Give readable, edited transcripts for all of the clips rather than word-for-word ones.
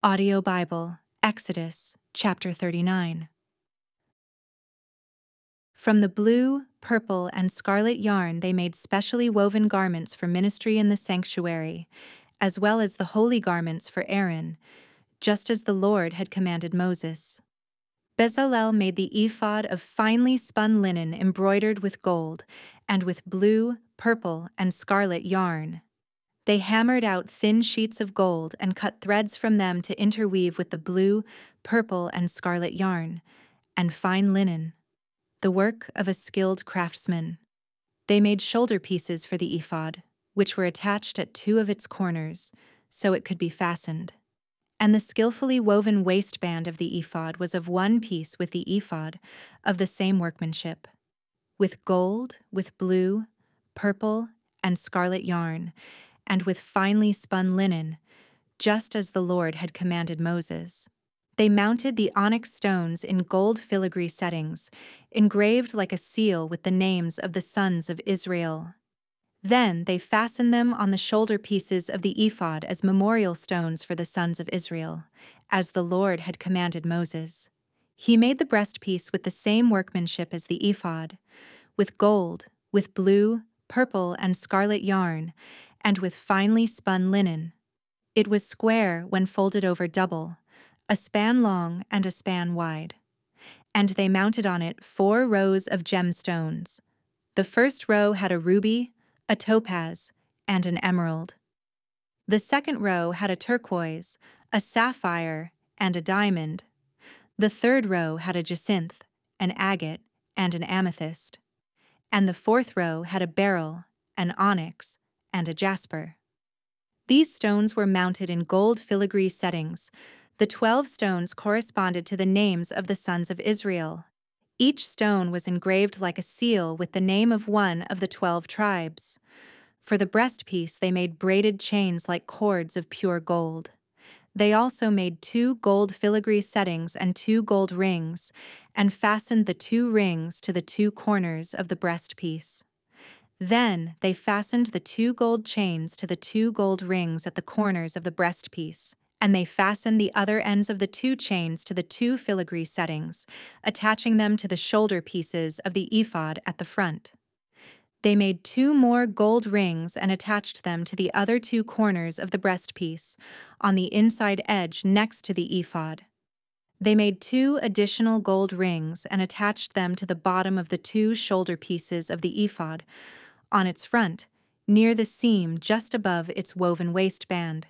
Audio Bible, Exodus, chapter 39. From the blue, purple, and scarlet yarn they made specially woven garments for ministry in the sanctuary, as well as the holy garments for Aaron, just as the Lord had commanded Moses. Bezalel made the ephod of finely spun linen embroidered with gold, and with blue, purple, and scarlet yarn. They hammered out thin sheets of gold and cut threads from them to interweave with the blue, purple, and scarlet yarn, and fine linen, the work of a skilled craftsman. They made shoulder pieces for the ephod, which were attached at two of its corners, so it could be fastened. And the skillfully woven waistband of the ephod was of one piece with the ephod, of the same workmanship, with gold, with blue, purple, and scarlet yarn, and with finely spun linen, just as the Lord had commanded Moses. They mounted the onyx stones in gold filigree settings, engraved like a seal with the names of the sons of Israel. Then they fastened them on the shoulder pieces of the ephod as memorial stones for the sons of Israel, as the Lord had commanded Moses. He made the breastpiece with the same workmanship as the ephod, with gold, with blue, purple, and scarlet yarn, and with finely spun linen. It was square when folded over double, a span long and a span wide. And they mounted on it 4 rows of gemstones. The first row had a ruby, a topaz, and an emerald. The second row had a turquoise, a sapphire, and a diamond. The third row had a jacinth, an agate, and an amethyst. And the fourth row had a beryl, an onyx, and a jasper. These stones were mounted in gold filigree settings. The 12 stones corresponded to the names of the sons of Israel. Each stone was engraved like a seal with the name of one of the 12 tribes. For the breastpiece they made braided chains like cords of pure gold. They also made 2 gold filigree settings and 2 gold rings, and fastened the 2 rings to the 2 corners of the breastpiece. Then they fastened the 2 gold chains to the 2 gold rings at the corners of the breastpiece, and they fastened the other ends of the 2 chains to the 2 filigree settings, attaching them to the shoulder pieces of the ephod at the front. They made 2 more gold rings and attached them to the other 2 corners of the breastpiece, on the inside edge next to the ephod. They made 2 additional gold rings and attached them to the bottom of the 2 shoulder pieces of the ephod, on its front, near the seam just above its woven waistband.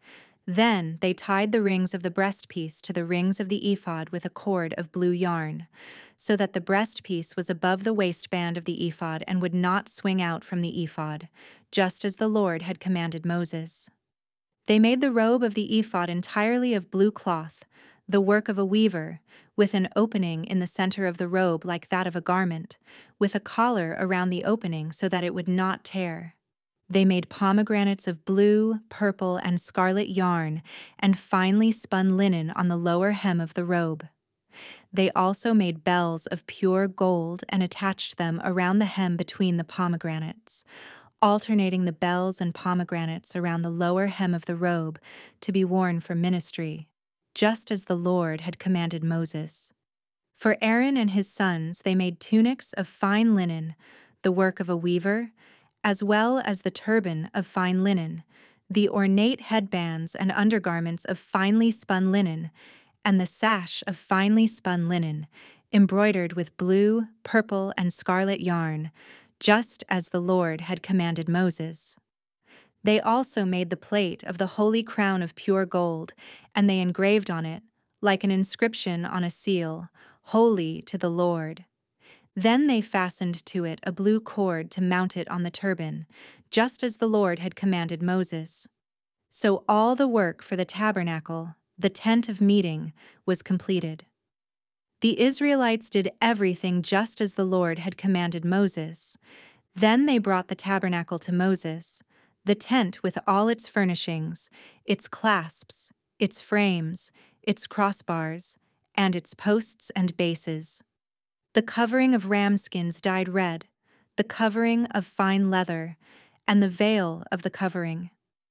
Then they tied the rings of the breastpiece to the rings of the ephod with a cord of blue yarn, so that the breastpiece was above the waistband of the ephod and would not swing out from the ephod, just as the Lord had commanded Moses. They made the robe of the ephod entirely of blue cloth, the work of a weaver, with an opening in the center of the robe like that of a garment, with a collar around the opening so that it would not tear. They made pomegranates of blue, purple, and scarlet yarn and finely spun linen on the lower hem of the robe. They also made bells of pure gold and attached them around the hem between the pomegranates, alternating the bells and pomegranates around the lower hem of the robe to be worn for ministry, just as the Lord had commanded Moses. For Aaron and his sons they made tunics of fine linen, the work of a weaver, as well as the turban of fine linen, the ornate headbands and undergarments of finely spun linen, and the sash of finely spun linen, embroidered with blue, purple, and scarlet yarn, just as the Lord had commanded Moses. They also made the plate of the holy crown of pure gold, and they engraved on it, like an inscription on a seal, "Holy to the Lord." Then they fastened to it a blue cord to mount it on the turban, just as the Lord had commanded Moses. So all the work for the tabernacle, the tent of meeting, was completed. The Israelites did everything just as the Lord had commanded Moses. Then they brought the tabernacle to Moses, the tent with all its furnishings, its clasps, its frames, its crossbars, and its posts and bases. The covering of ram skins dyed red, the covering of fine leather, and the veil of the covering.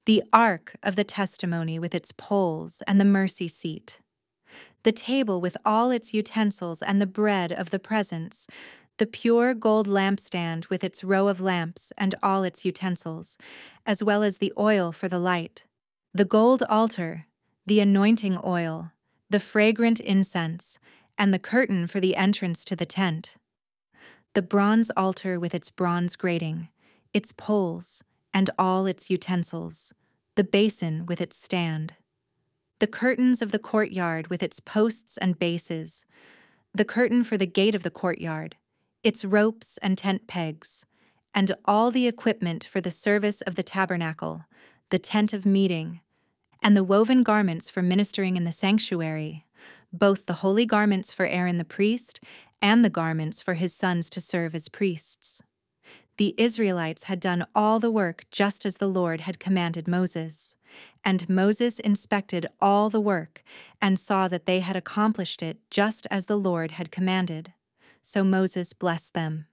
the ark of the testimony with its poles and the mercy seat, the table with all its utensils and the bread of the presence, the pure gold lampstand with its row of lamps and all its utensils, as well as the oil for the light, the gold altar, the anointing oil, the fragrant incense, and the curtain for the entrance to the tent, the bronze altar with its bronze grating, its poles, and all its utensils, the basin with its stand, the curtains of the courtyard with its posts and bases, the curtain for the gate of the courtyard, its ropes and tent pegs, and all the equipment for the service of the tabernacle, the tent of meeting, and the woven garments for ministering in the sanctuary, both the holy garments for Aaron the priest and the garments for his sons to serve as priests. The Israelites had done all the work just as the Lord had commanded Moses. And Moses inspected all the work and saw that they had accomplished it just as the Lord had commanded. So Moses blessed them.